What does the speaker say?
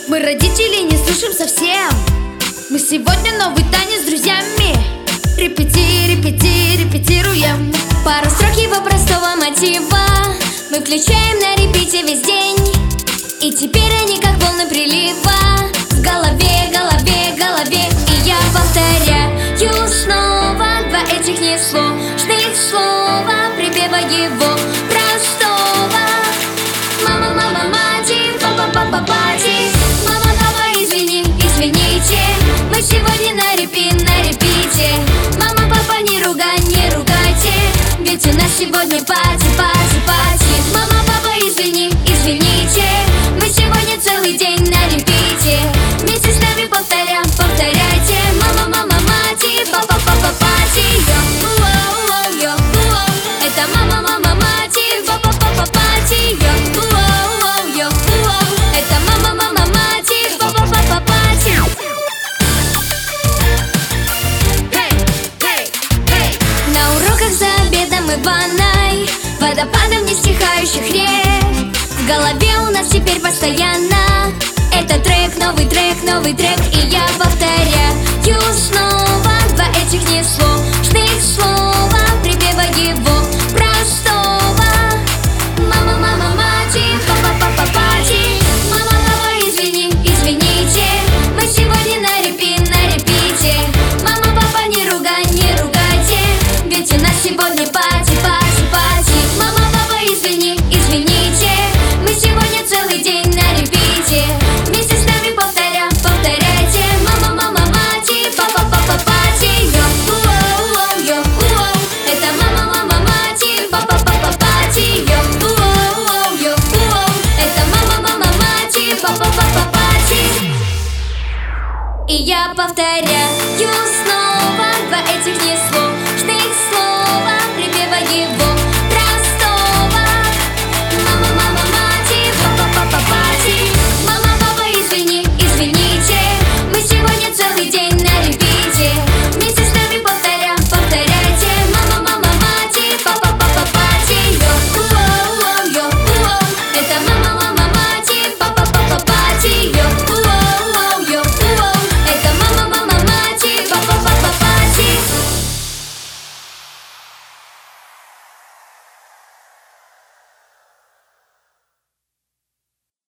Мы родителей не слушаем совсем. Мы сегодня новый танец с друзьями. Репетируем. Пару строк его простого мотива мы включаем на репите весь день. И теперь они как волны прилива в голове. И я повторяю снова два этих несложных слова, припева его простого. Мама, мати, папа, пати. Мама, папа, извините, мы сегодня на репите. Мама, папа, не ругайте, ведь у нас сегодня пати. Мама, папа, извините, мы сегодня целый день на репите. Вместе с нами повторяйте. Мама, мати, папа, пати. Йо, это мама, мати, папа, пати. Йо, это мама, мати, папа, пати. На уроках за обедом и ванной, водопадом не стихающих рек. В голове у нас теперь постоянно это трек, новый трек. И я повторяю снова два этих несложных слова, припева его простого. Мама, мати, папа, пати. Мама, папа, извините, мы сегодня на репите. Мама, папа, не ругайте, ведь у нас сегодня пати. Мама, папа, извините, мы сегодня целый день на репите. Вместе с нами повторяйте. Мама, мати, папа, пати. Йо, это мама, мати, папа, пати. Йо, это мама, мати, папа, пати. И я повторяю снова два этих несложных